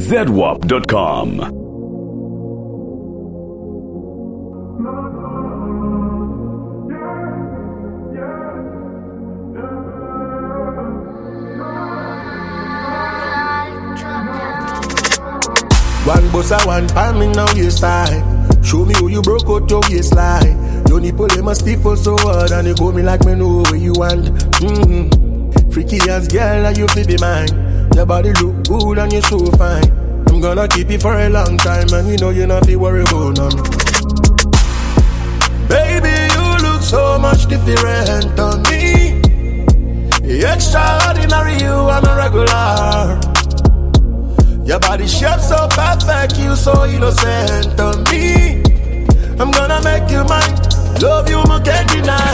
ZWAP.com. One bossa, one palm in now you style. Show me how you broke out your waistline. Your nipple them a stiff for so hard, and you go me like me know where you want. Freaky as girl, and you feel be mine. Your body look good and you so fine. I'm gonna keep it for a long time, and you know you not feel worry about none. Baby, you look so much different on me. Extraordinary, you I'm a regular. Your body shape so perfect, you so innocent to me. I'm gonna make you mine, love you more can't deny.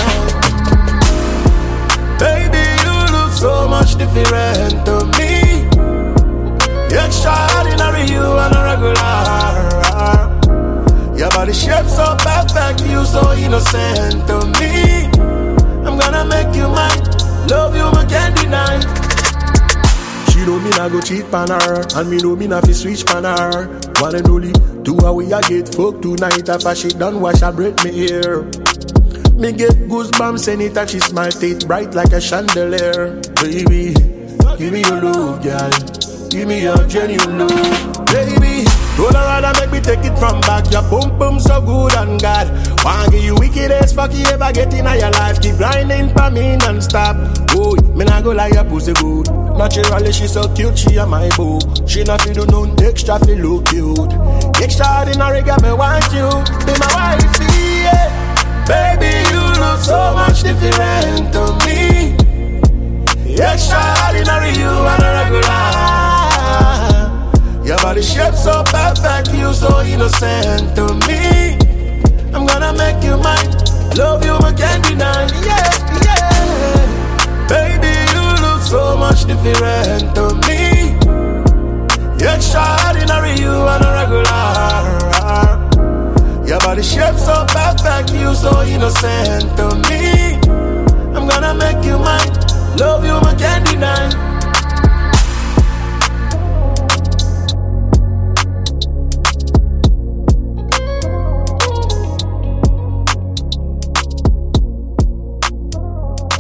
Baby, you look so much different to me. Extraordinary, you are a regular. Your body shape so perfect, you so innocent to me. I'm gonna make you mine, love you more can't deny. She know me not go cheat pan her, and me know me not fi switch pan her. One and only, 2 hours I get fucked tonight. After she done wash her breath me hair. Me get goosebumps anytime she smile, teeth bright like a chandelier. Baby, give me your love, girl. Give me your genuine love, baby. Roll around and make me take it from back. Your boom boom so good and God. Wanna give you wicked as fuck you ever get in your life. Keep grinding for me non-stop. Oh, me not go lie, your pussy good. Naturally she so cute, she a my boo. She not feel do no extra, feel look cute. Extraordinary girl, me want you be my wife, yeah. Baby, you look so much different to me. Extraordinary, you are a regular. Your body shape so perfect, you so innocent to me. I'm gonna make you mine, love you I can't deny, yeah, yeah. Baby, you look so much different to me. Extraordinary, you are a regular. Your body shape so perfect, you so innocent to me. I'm gonna make you mine, love you I can't deny.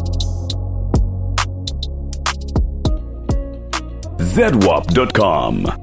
ZWAP.com.